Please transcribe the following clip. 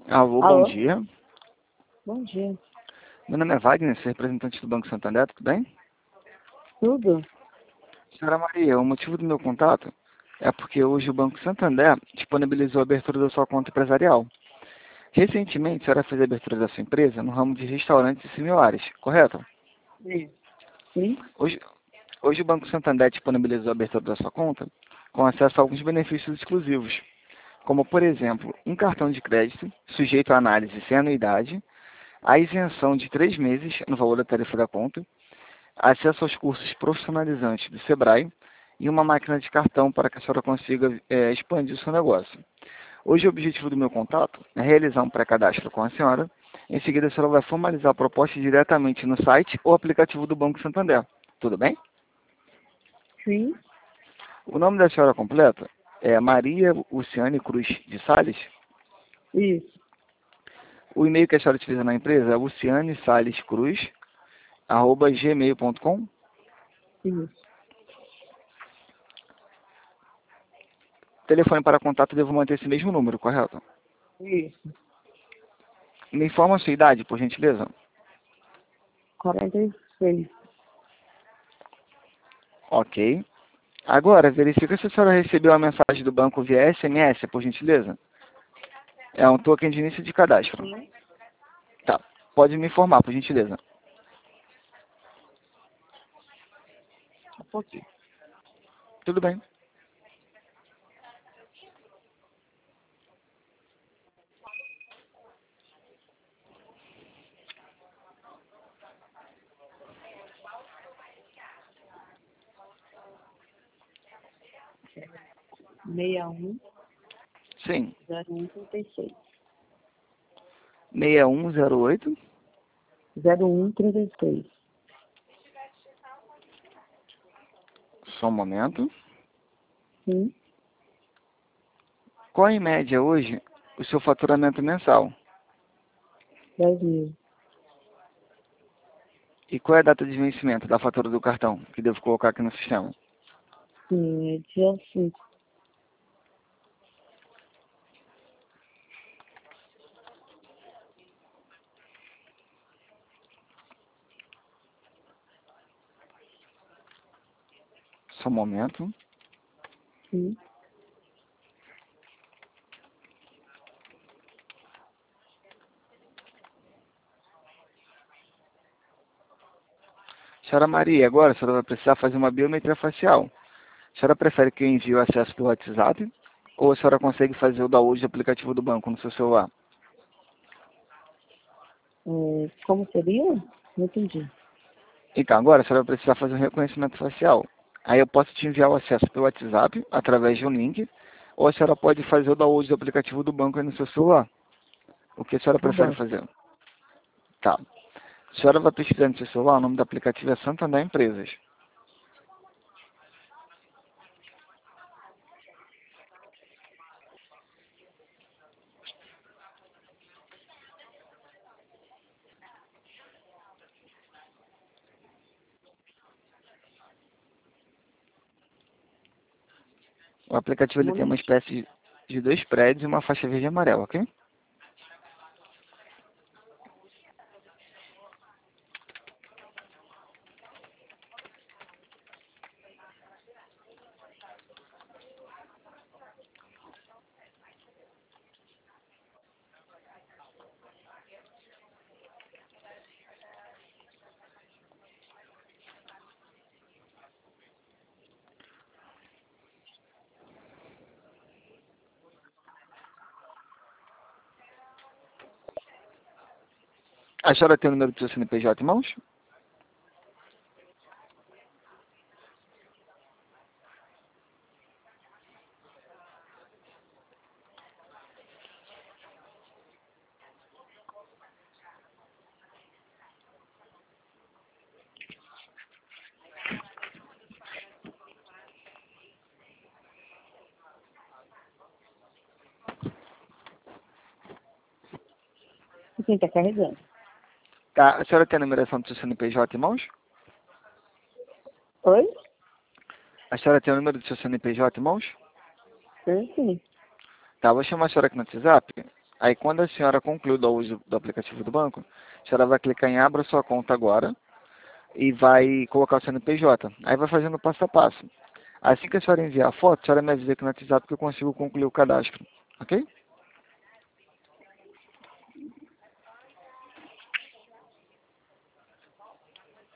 Alô, bom Alô? dia. Bom dia. Meu nome é Wagner, sou representante do Banco Santander, tudo bem? Tudo? Senhora Maria, o motivo do meu contato é porque hoje o Banco Santander disponibilizou a abertura da sua conta empresarial. Recentemente, a senhora fez a abertura da sua empresa no ramo de restaurantes e similares, correto? Sim. Sim? Hoje, hoje o Banco Santander disponibilizou a abertura da sua conta com acesso a alguns benefícios exclusivos, como, por exemplo, um cartão de crédito sujeito à análise sem anuidade, a isenção de 3 meses no valor da tarifa da conta, acesso aos cursos profissionalizantes do Sebrae e uma máquina de cartão para que a senhora consiga expandir o seu negócio. Hoje o objetivo do meu contato é realizar um pré-cadastro com a senhora. Em seguida a senhora vai formalizar a proposta diretamente no site ou aplicativo do Banco Santander. Tudo bem? Sim? O nome da senhora completa é Maria Luciane Cruz de Sales. Isso. O e-mail que a senhora utiliza na empresa é lucianesalescruz@gmail.com. Isso. Telefone para contato devo manter esse mesmo número, correto? Isso. Me informa a sua idade, por gentileza. 46. Ok. Agora, verifica se a senhora recebeu a mensagem do banco via SMS, por gentileza. É um token de início de cadastro. Sim? Tá. Pode me informar, por gentileza. Um pouquinho. Tudo bem. Sim. 61 6108. 0136. Só um momento. Sim? Qual em média hoje o seu faturamento mensal? 10.000. E qual é a data de vencimento da fatura do cartão que devo colocar aqui no sistema? Sim, é dia 5. Só um momento. Sim? Senhora Maria, agora a senhora vai precisar fazer uma biometria facial. A senhora prefere que eu envie o acesso do WhatsApp ou a senhora consegue fazer o download do aplicativo do banco no seu celular? Como seria? Não entendi. Então, agora a senhora vai precisar fazer um reconhecimento facial. Aí eu posso te enviar o acesso pelo WhatsApp, através de um link, ou a senhora pode fazer o download do aplicativo do banco aí no seu celular. O que a senhora Do prefere banco. fazer? Tá. A senhora vai pesquisar no seu celular, o nome do aplicativo é Santander Empresas. O aplicativo Um ele tem uma momentinho. espécie de 2 prédios e uma faixa verde e amarela, ok? A senhora tem o número do seu CNPJ em mãos? Sim, tá carregando. Tá. A senhora tem a numeração do seu CNPJ em mãos? Oi? A senhora tem o número do seu CNPJ em mãos? Sim, sim. Tá, vou chamar a senhora aqui no WhatsApp. Aí quando a senhora concluir o uso do aplicativo do banco, a senhora vai clicar em abra sua conta agora e vai colocar o CNPJ. Aí vai fazendo passo a passo. Assim que a senhora enviar a foto, a senhora me avisa aqui no WhatsApp que eu consigo concluir o cadastro. Ok?